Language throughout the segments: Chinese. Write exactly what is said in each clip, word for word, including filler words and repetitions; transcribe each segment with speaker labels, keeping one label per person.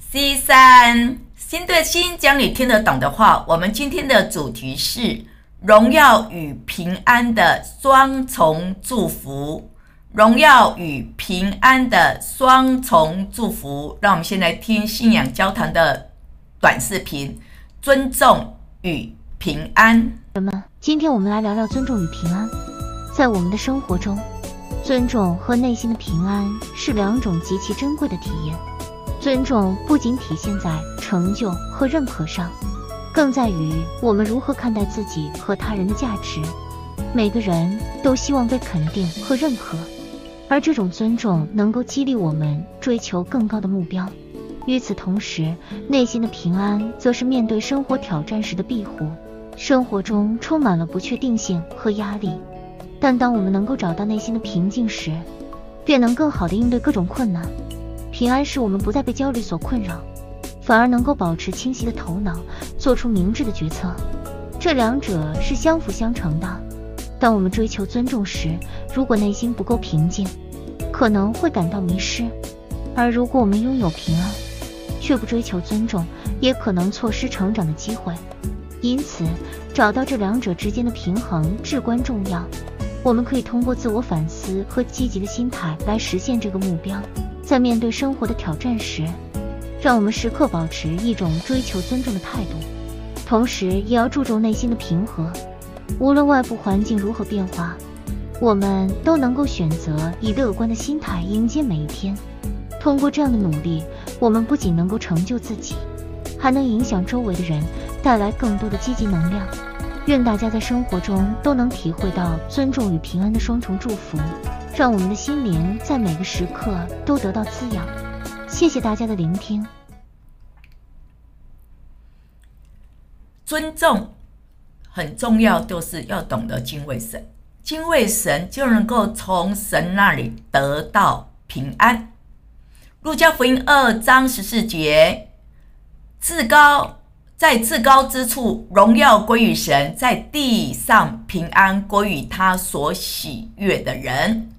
Speaker 1: C 三心对心，讲你听得懂的话。我们今天的主题是荣耀与平安的双重祝福。荣耀与平安的双重祝福。让我们先来听信仰交谈的短视频，尊重与平安。
Speaker 2: 人们，今天我们来聊聊尊重与平安。在我们的生活中，尊重和内心的平安是两种极其珍贵的体验。尊重不仅体现在成就和认可上，更在于我们如何看待自己和他人的价值。每个人都希望被肯定和认可，而这种尊重能够激励我们追求更高的目标。与此同时，内心的平安则是面对生活挑战时的庇护。生活中充满了不确定性和压力，但当我们能够找到内心的平静时，便能更好地应对各种困难。平安使我们不再被焦虑所困扰，反而能够保持清晰的头脑，做出明智的决策。这两者是相辅相成的。当我们追求尊重时，如果内心不够平静，可能会感到迷失；而如果我们拥有平安，却不追求尊重，也可能错失成长的机会。因此，找到这两者之间的平衡至关重要。我们可以通过自我反思和积极的心态来实现这个目标。在面对生活的挑战时，让我们时刻保持一种追求尊重的态度，同时也要注重内心的平和。无论外部环境如何变化，我们都能够选择以乐观的心态迎接每一天。通过这样的努力，我们不仅能够成就自己，还能影响周围的人，带来更多的积极能量。愿大家在生活中都能体会到尊重与平安的双重祝福，让我们的心灵在每个时刻都得到滋养。谢谢大家的聆听。
Speaker 1: 尊重很重要，就是要懂得敬畏神，敬畏神就能够从神那里得到平安。路加福音二章十四节，至高在至高之处，荣耀归于神，在地上平安归于他所喜悦的人。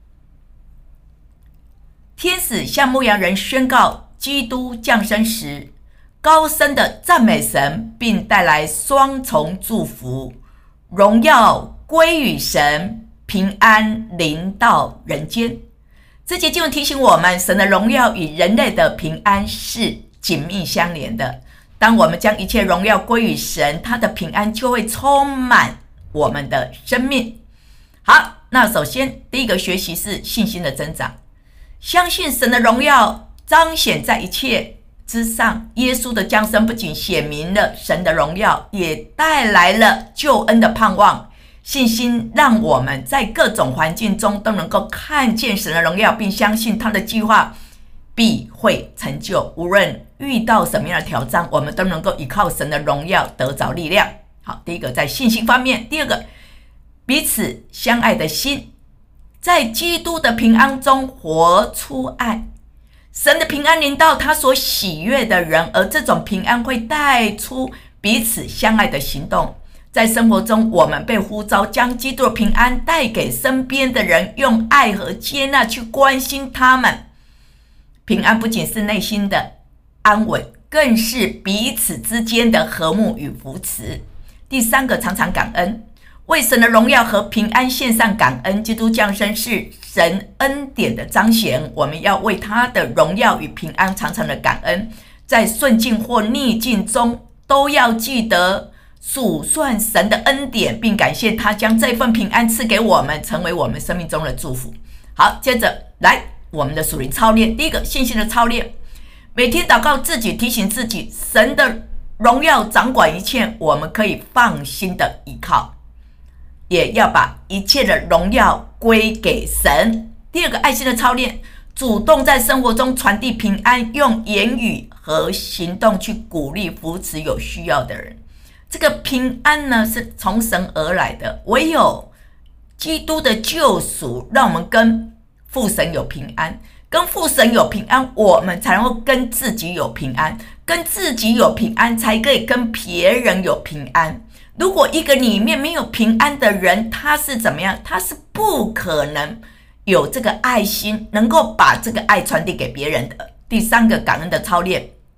Speaker 1: 天使向牧羊人宣告基督降生时，高声的赞美神，并带来双重祝福：荣耀归于神，平安临到人间。这节经文提醒我们，神的荣耀与人类的平安是紧密相连的。当我们将一切荣耀归于神，他的平安就会充满我们的生命。好，那首先第一个学习是信心的增长，相信神的荣耀彰显在一切之上。耶稣的降生不仅显明了神的荣耀，也带来了救恩的盼望。信心让我们在各种环境中都能够看见神的荣耀，并相信他的计划必会成就。无论遇到什么样的挑战，我们都能够依靠神的荣耀得着力量。好，第一个在信心方面。第二个，彼此相爱的心，在基督的平安中活出爱。神的平安临到他所喜悦的人，而这种平安会带出彼此相爱的行动。在生活中，我们被呼召将基督的平安带给身边的人，用爱和接纳去关心他们。平安不仅是内心的安稳，更是彼此之间的和睦与扶持。第三个，常常感恩，为神的荣耀和平安献上感恩。基督降生是神恩典的彰显，我们要为他的荣耀与平安常常的感恩。在顺境或逆境中，都要记得数算神的恩典，并感谢他将这份平安赐给我们，成为我们生命中的祝福。好，接着来我们的属灵操练。第一个，信心的操练，每天祷告自己，提醒自己神的荣耀掌管一切，我们可以放心的依靠，也要把一切的荣耀归给神。第二个，爱心的操练，主动在生活中传递平安，用言语和行动去鼓励扶持有需要的人。这个平安呢，是从神而来的，唯有基督的救赎让我们跟父神有平安，跟父神有平安，我们才能够跟自己有平安，跟自己有平安才可以跟别人有平安。如果一个里面没有平安的人，他是怎么样？他是不可能有这个爱心，能够把这个爱传递给别人的。第三个，感恩的操练，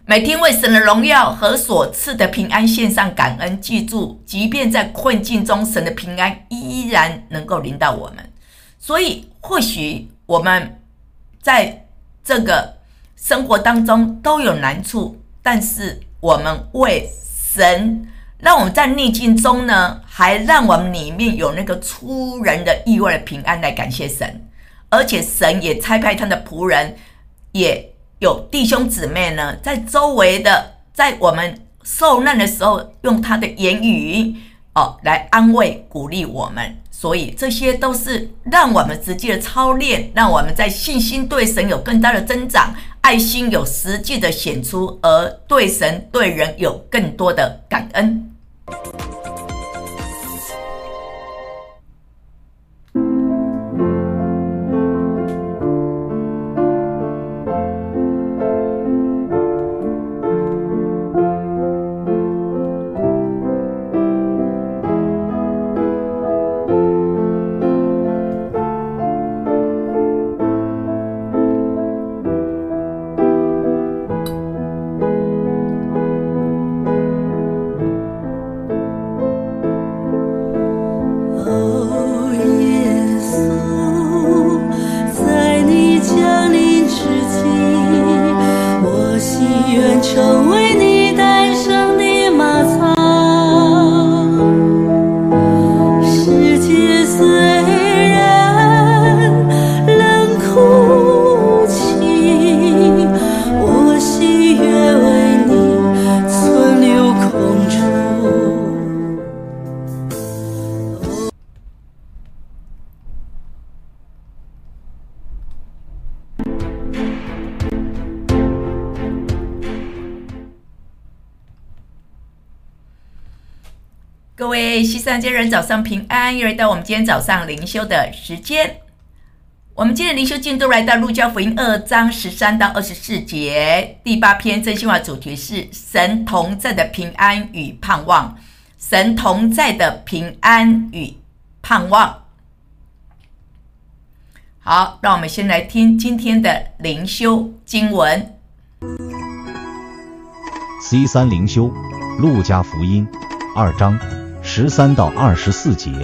Speaker 1: 每天为神的荣耀和所赐的平安献上感恩。记住，即便在困境中，神的平安依然能够临到我们。所以或许我们在这个生活当中都有难处，但是我们为神让我们在逆境中呢，还让我们里面有那个出人的意外的平安来感谢神。而且神也差派他的仆人，也有弟兄姊妹呢，在周围的，在我们受难的时候，用他的言语哦来安慰鼓励我们。所以这些都是让我们实际的操练，让我们在信心对神有更大的增长，爱心有实际的显出，而对神对人有更多的感恩。各位西山街人早上平安，又来到我们今天早上灵修的时间。我们今天的灵修进度来到路加福音二章十三到二十四节，第八篇真心话主题是神同在的平安与盼望。神同在的平安与盼望。好，让我们先来听今天的灵修经文。
Speaker 3: C 三 灵修，路加福音二章十三到二十四节。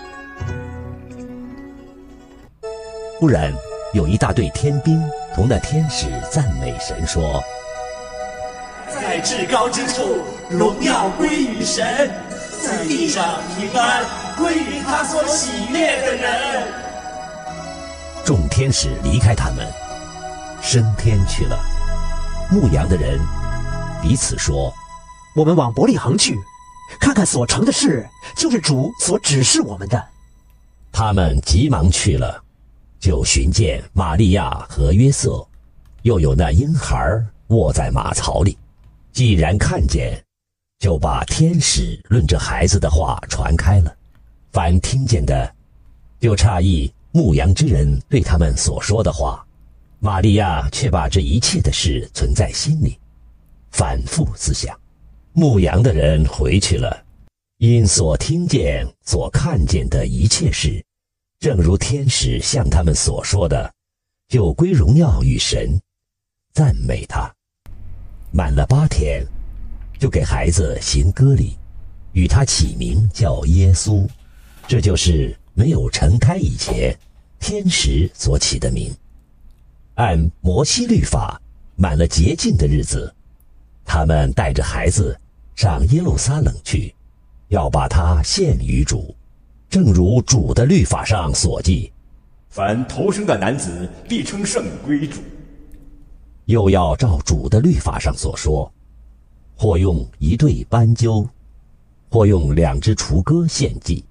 Speaker 4: 忽然有一大队天兵同那天使赞美神说：
Speaker 5: 在至高之处荣耀归于神，在地上平安归于他所喜悦的人。
Speaker 4: 众天使离开他们，升天去了。牧羊的人彼此说：
Speaker 6: 我们往伯利恒去，看看所成的事，就是主所指示我们的。
Speaker 4: 他们急忙去了，就寻见玛利亚和约瑟，又有那婴孩卧在马槽里。既然看见，就把天使论这孩子的话传开了。凡听见的，就诧异牧羊之人对他们所说的话。玛利亚却把这一切的事存在心里，反复思想。牧羊的人回去了，因所听见所看见的一切事，正如天使向他们所说的，就归荣耀与神，赞美他。满了八天，就给孩子行割礼，与他起名叫耶稣，这就是没有成胎以前天使所起的名。按摩西律法，满了洁净的日子，他们带着孩子上耶路撒冷去，要把他献于主，正如主的律法上所记：
Speaker 5: 凡头生的男子必称圣归主。
Speaker 4: 又要照主的律法上所说，或用一对斑鸠，或用两只雏鸽献祭。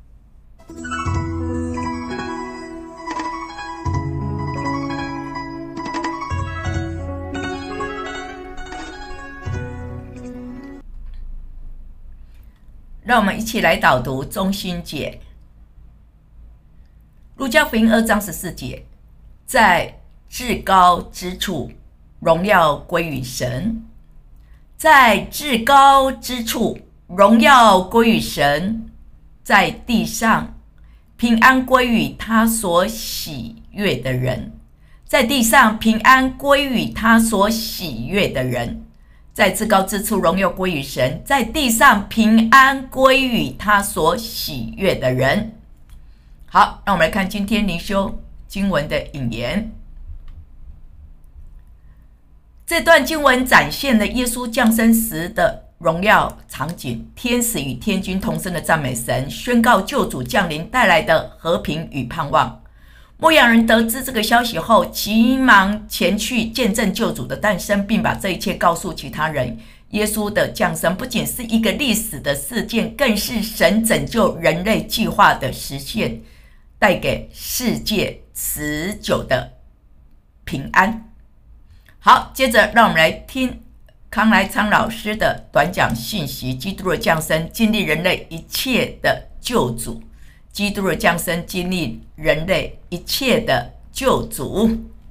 Speaker 1: 让我们一起来导读中心节。路加福音二章十四节，在至高之处荣耀归于神，在至高之处荣耀归于神，在地上平安归于他所喜悦的人，在地上平安归于他所喜悦的人。 在至高之处荣耀归于神，在地上平安归于他所喜悦的人。好，让我们来看今天灵修经文的引言。这段经文展现了耶稣降生时的荣耀场景，天使与天君同声的赞美神，宣告救主降临带来的和平与盼望。牧羊人得知这个消息后，急忙前去见证救主的诞生，并把这一切告诉其他人。耶稣的降生不仅是一个历史的事件，更是神拯救人类计划的实现，带给世界持久的平安。好，接着让我们来听康来昌老师的短讲信息：基督的降生经历人类一切的救主。基督的降生经历人类一切的救主。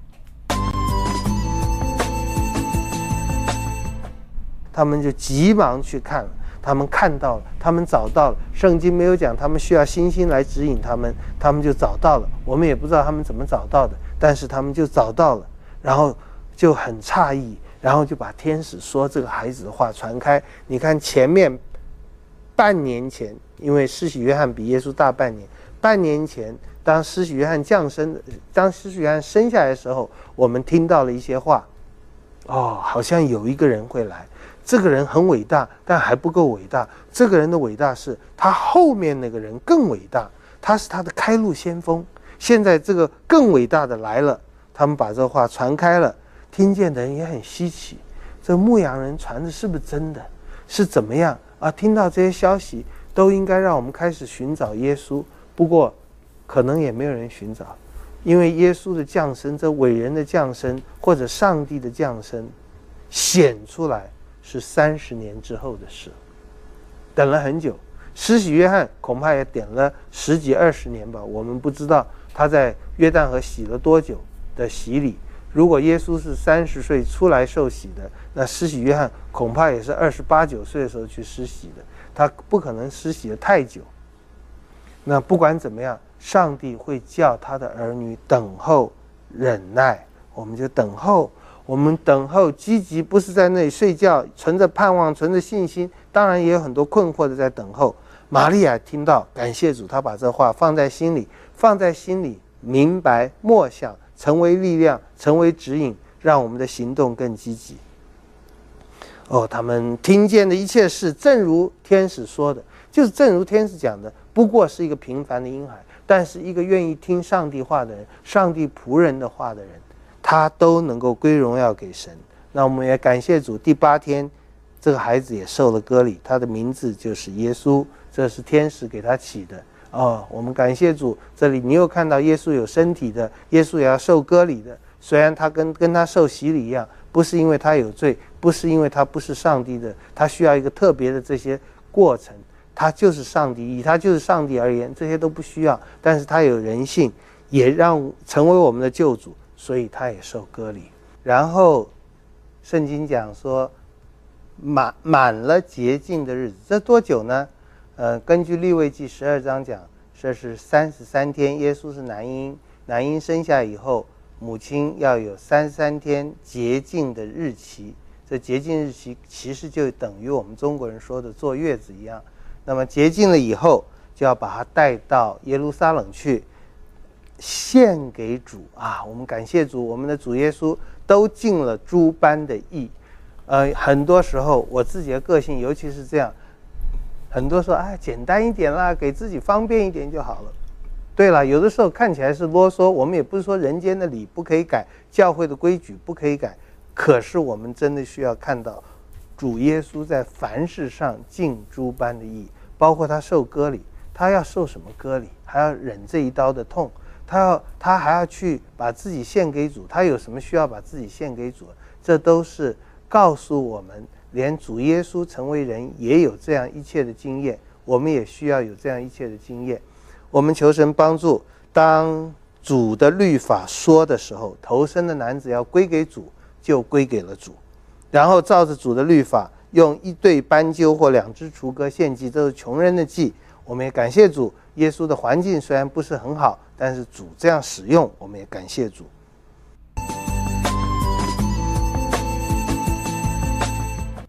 Speaker 7: 他们就急忙去看了，他们看到了，他们找到了。圣经没有讲他们需要星星来指引他们，他们就找到了。我们也不知道他们怎么找到的，但是他们就找到了，然后就很诧异，然后就把天使说这个孩子的话传开。你看前面半年前，因为施洗约翰比耶稣大半年，半年前当施洗约翰降生，当施洗约翰生下来的时候，我们听到了一些话。哦，好像有一个人会来，这个人很伟大，但还不够伟大。这个人的伟大是他后面那个人更伟大，他是他的开路先锋。现在这个更伟大的来了，他们把这话传开了，听见的人也很稀奇。这牧羊人传的是不是真的？是怎么样啊？听到这些消息，都应该让我们开始寻找耶稣。不过，可能也没有人寻找，因为耶稣的降生，这伟人的降生，或者上帝的降生，显出来是三十年之后的事，等了很久。施洗约翰恐怕也点了十几二十年吧，我们不知道他在约旦河洗了多久的洗礼。如果耶稣是三十岁出来受洗的，那施洗约翰恐怕也是二十八九岁的时候去施洗的，他不可能施洗的太久。那不管怎么样，上帝会叫他的儿女等候忍耐，我们就等候，我们等候积极，不是在那里睡觉，存着盼望，存着信心，当然也有很多困惑的在等候。玛利亚听到，感谢主，他把这话放在心里，放在心里，明白默想，成为力量，成为指引，让我们的行动更积极。哦，他们听见的一切事，正如天使说的，就是正如天使讲的，不过是一个平凡的婴孩，但是一个愿意听上帝话的人，上帝仆人的话的人，他都能够归荣耀给神。那我们也感谢主，第八天这个孩子也受了割礼，他的名字就是耶稣，这是天使给他起的。哦，我们感谢主，这里你又看到耶稣有身体的，耶稣也要受割礼的，虽然他跟跟他受洗礼一样，不是因为他有罪，不是因为他不是上帝的，他需要一个特别的这些过程，他就是上帝，以他就是上帝而言，这些都不需要，但是他有人性，也让成为我们的救主，所以他也受割礼。然后圣经讲说满满了洁净的日子，这多久呢？呃，根据利未记十二章讲，这是三十三天。耶稣是男婴，男婴生下以后，母亲要有三十三天洁净的日期。这洁净日期其实就等于我们中国人说的坐月子一样。那么洁净了以后，就要把他带到耶路撒冷去，献给主啊！我们感谢主，我们的主耶稣都尽了诸般的义。呃，很多时候我自己的个性，尤其是这样。很多时候哎，简单一点啦，给自己方便一点就好了。对了，有的时候看起来是啰嗦，我们也不是说人间的理不可以改，教会的规矩不可以改，可是我们真的需要看到主耶稣在凡事上尽诸般的义，包括他受割礼，他要受什么割礼，还要忍这一刀的痛，他要他还要去把自己献给主，他有什么需要把自己献给主，这都是告诉我们，连主耶稣成为人也有这样一切的经验，我们也需要有这样一切的经验。我们求神帮助，当主的律法说的时候，头生的男子要归给主，就归给了主，然后照着主的律法，用一对斑鸠或两只雏鸽献祭，这是穷人的祭。我们也感谢主，耶稣的环境虽然不是很好，但是主这样使用，我们也感谢主。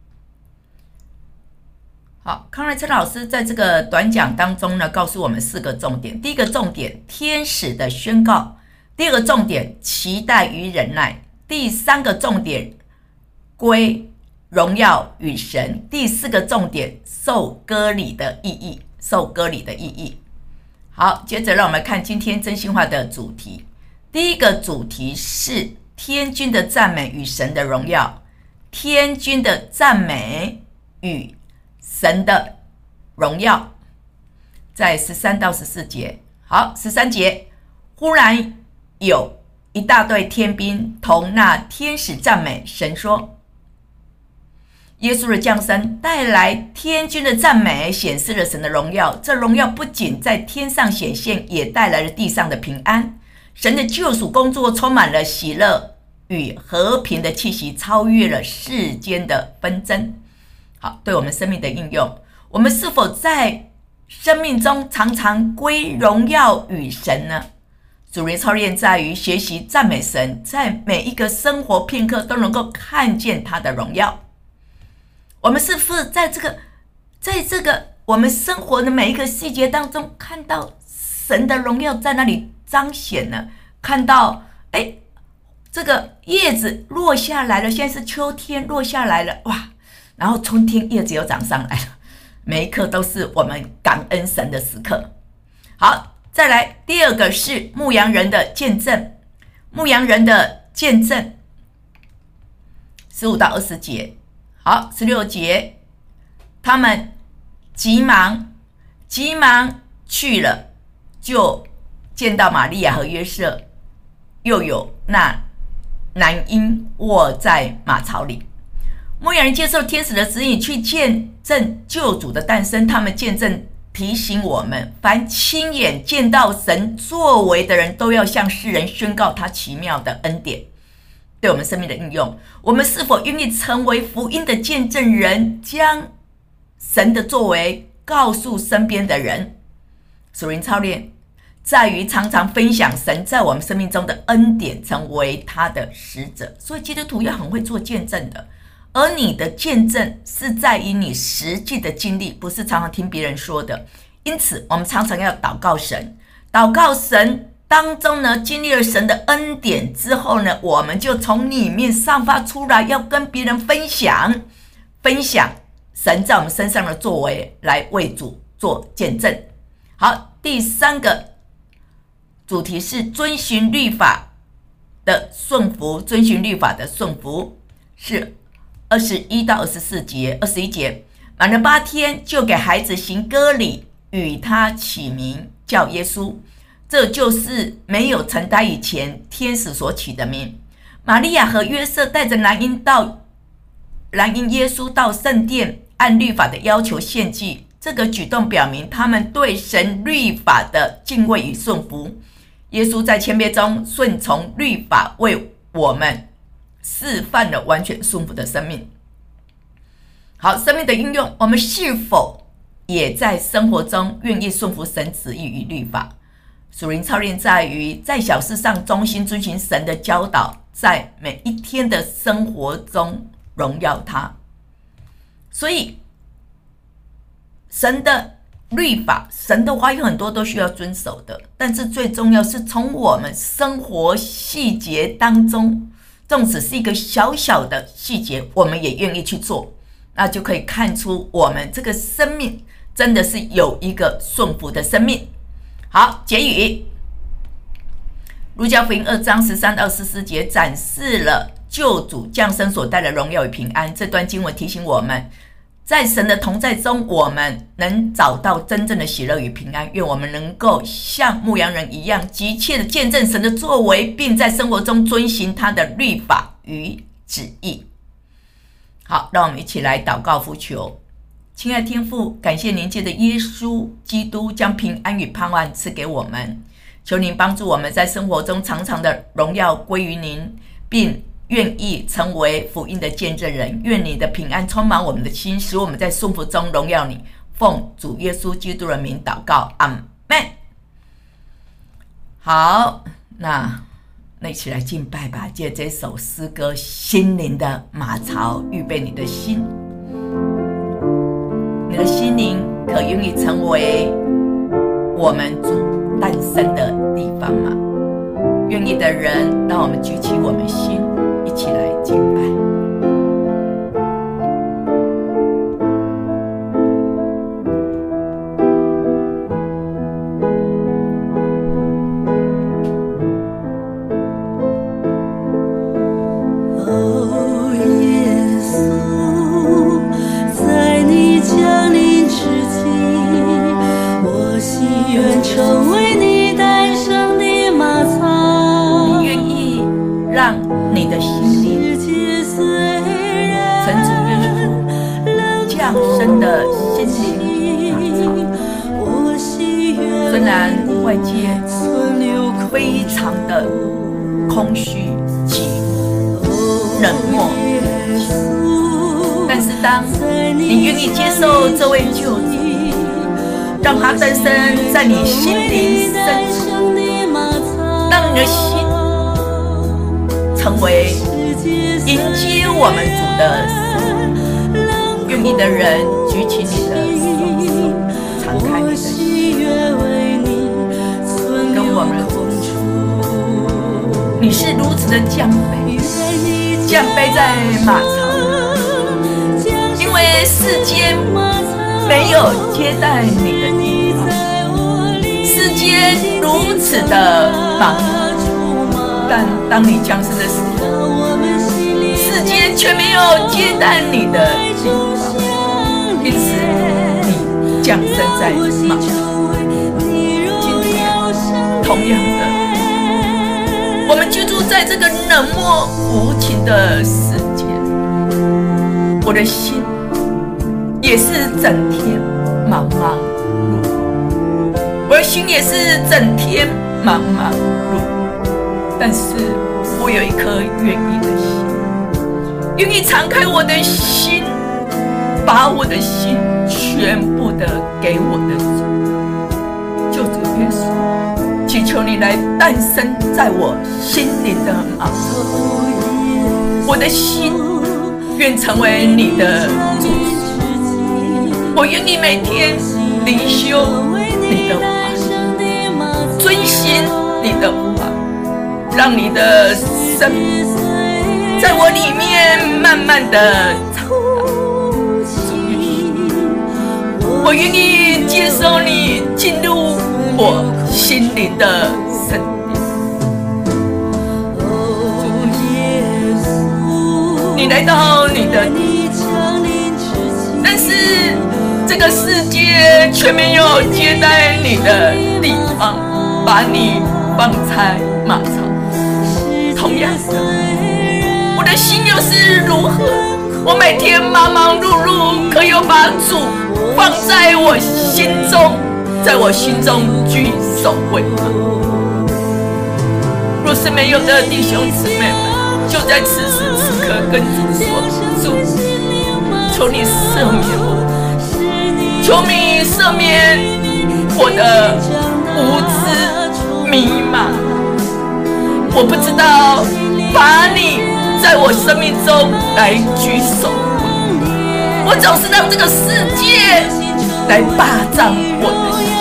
Speaker 1: 康来琛老师在这个短讲当中呢，告诉我们四个重点。第一个重点，天使的宣告；第二个重点，期待与忍耐；第三个重点，归荣耀与神；第四个重点，受割礼的意义。受割礼的意义。好，接着让我们看今天真心话的主题。第一个主题是天君的赞美与神的荣耀。天君的赞美与神的荣耀，在十三到十四节。好，十三节，忽然有一大队天兵同那天使赞美神说，耶稣的降生带来天君的赞美，显示了神的荣耀。这荣耀不仅在天上显现，也带来了地上的平安。神的救赎工作充满了喜乐与和平的气息，超越了世间的纷争。好，对我们生命的应用，我们是否在生命中常常归荣耀与神呢？属灵操练在于学习赞美神，在每一个生活片刻都能够看见他的荣耀。我们是不是在这个在这个我们生活的每一个细节当中，看到神的荣耀在那里彰显呢？看到哎，这个叶子落下来了，现在是秋天，落下来了，哇，然后春天叶子又长上来了，每一刻都是我们感恩神的时刻。好，再来第二个是牧羊人的见证。牧羊人的见证，十五到二十节。好，十六节，他们急忙急忙去了，就见到玛利亚和约瑟，又有那男婴卧在马槽里。牧羊人接受天使的指引，去见证救主的诞生。他们见证提醒我们，凡亲眼见到神作为的人，都要向世人宣告他奇妙的恩典。对我们生命的应用，我们是否愿意成为福音的见证人，将神的作为告诉身边的人？属灵操练在于常常分享神在我们生命中的恩典，成为他的使者。所以基督徒要很会做见证的，而你的见证是在于你实际的经历，不是常常听别人说的。因此我们常常要祷告神，祷告神当中呢，经历了神的恩典之后呢，我们就从里面散发出来，要跟别人分享分享神在我们身上的作为，来为主做见证。好，第三个主题是遵循律法的顺服。遵循律法的顺服是二十一到二十四节。二十一节，满了八天，就给孩子行割礼，与他起名叫耶稣。这就是没有成胎以前天使所起的名。玛利亚和约瑟带着男婴到男婴耶稣到圣殿，按律法的要求献祭。这个举动表明他们对神律法的敬畏与顺服。耶稣在谦卑中顺从律法，为我们示范了完全顺服的生命。好，生命的应用，我们是否也在生活中愿意顺服神旨意与律法？属灵操练在于在小事上忠心遵循神的教导，在每一天的生活中荣耀他。所以神的律法，神的话有很多都需要遵守的，但是最重要是从我们生活细节当中，纵使是一个小小的细节，我们也愿意去做，那就可以看出我们这个生命真的是有一个顺服的生命。好，结语，路加福音二章十三到十四节展示了救主降生所带的荣耀与平安。这段经文提醒我们，在神的同在中，我们能找到真正的喜乐与平安。愿我们能够像牧羊人一样，急切的见证神的作为，并在生活中遵行他的律法与旨意。好，让我们一起来祷告呼求。亲爱的天父，感谢您借着耶稣基督将平安与盼望赐给我们，求您帮助我们在生活中常常的荣耀归于您，并愿意成为福音的见证人。愿你的平安充满我们的心，使我们在顺服中荣耀你。奉主耶稣基督的名祷告，阿们。好，那那一起来敬拜吧，借这首诗歌心灵的马槽，预备你的心。 你的心灵可愿意成为我们主诞生的地方吗？愿意的人，让我们举起我们心，一起来敬拜。你的心灵成主耶稣降生的心灵马槽，虽然外界非常的空虚寂冷漠，但是当你愿意接受这位救主，让他诞生在你心灵深处，让你的心成为迎接我们主的神。愿意的人举起你的双手，敞开你的心，跟我们同处。你是如此的降卑，降卑在马槽，因为世间没有接待你的地方，世间如此的忙碌。但当你降生的时候，世界却没有接待你的地方，因此你降生在马槽。今天同样的，我们居住在这个冷漠无情的世界，我的心也是整天忙忙碌碌，我的心也是整天忙忙碌碌。但是我有一颗愿意的心，愿意敞开我的心，把我的心全部的给我的主，救主耶稣，祈求你来诞生在我心灵的马槽，我的心愿成为你的主，我愿意每天灵修你的话，遵行你的话，让你的生命在我里面慢慢的长大。我愿意接受你进入我心灵的圣殿。你来到你的地，但是这个世界却没有接待你的地方，把你放在马槽。同样的，我的心又是如何？我每天忙忙碌碌，可有把主放在我心中，在我心中居首位吗？若是没有的弟兄姊妹们，就在此时此刻跟主说：主，求你赦免我，求你赦免我的无知迷茫。我不知道把你在我生命中来居首位，我总是让这个世界来霸占我的心。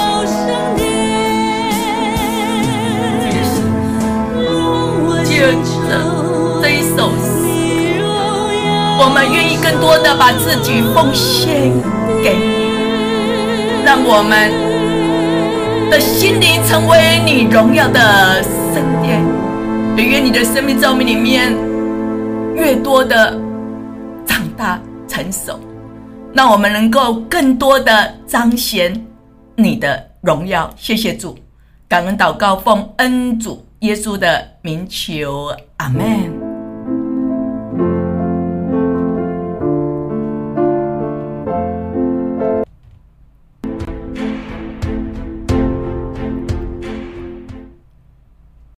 Speaker 1: 借着这一首诗，我们愿意更多的把自己奉献给你，让我们的心灵成为你荣耀的圣殿。也愿你的生命在我们里面越多的长大成熟，让我们能够更多的彰显你的荣耀。谢谢主，感恩祷告，奉恩主耶稣的名求，阿们。